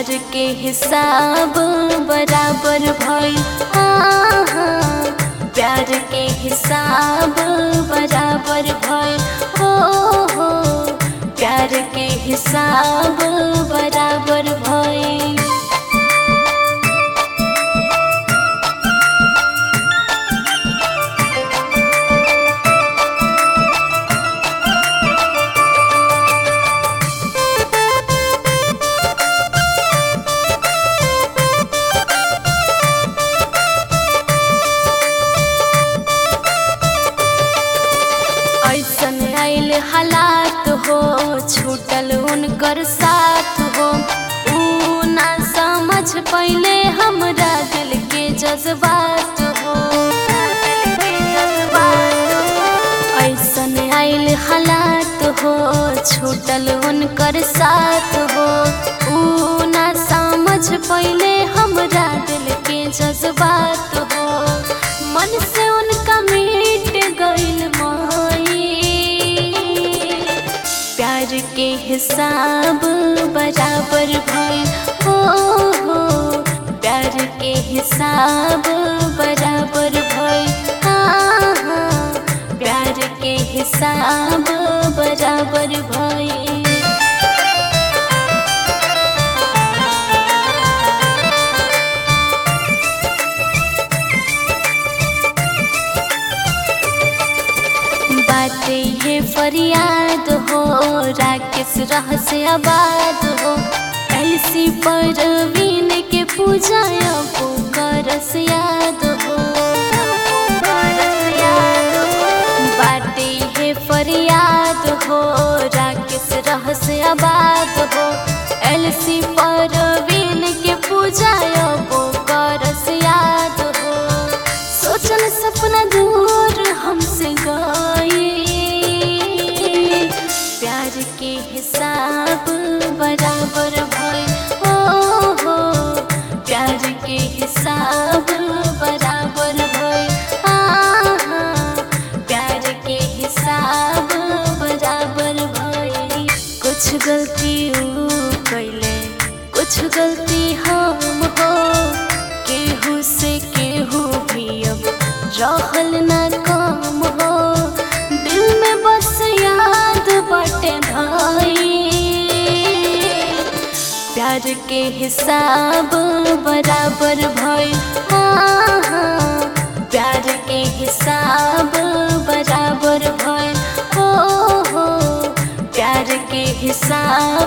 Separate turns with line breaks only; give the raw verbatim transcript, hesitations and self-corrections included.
के हिसाब बराबर भइल। हाँ हाँ प्यार के हिसाब बराबर भइल। हो हो प्यार के हिसाब बराबर भइल। आइल हालात हो छूटल उनकर साथ हो। ऊ ना समझ पहिले हमरा दिल के जज्बात हो। ऐसन आइल हालात हो छूटल उनकर साथ हो। ऊ ना समझ पहिले हमरा दिल के जज्बात हो। मन से उनका मिट गइल माई। प्यार के हिसाब बराबर भइल। हो हो प्यार के हिसाब बराबर भइल। हाँ हाँ प्यार के हिसाब बराबर भइल। बाटे ये फरियाद हो राकेश रह से आबाद हो। ऐसी परवीन के पूजा करस याद हो। बाटे ये फरियाद हो राकेश रह से आबाद हो। ऐसी परवीन के पूजा करस याद हो। सोचल सपना दूर हमसे गए। प्यार के हिसाब बराबर भइल। हो हो प्यार के हिसाब बराबर भइल। हाँ हाँ प्यार के हिसाब बराबर भइल। कुछ गलती ऊ कइले कुछ गलती हम हो। केहू से केहू भी अब रहल ना काम हो। दिल में बस याद बाटे भाई। प्यार के हिसाब बराबर भइल। हाँ हाँ प्यार के हिसाब बराबर भइल। हो हो प्यार के हिसाब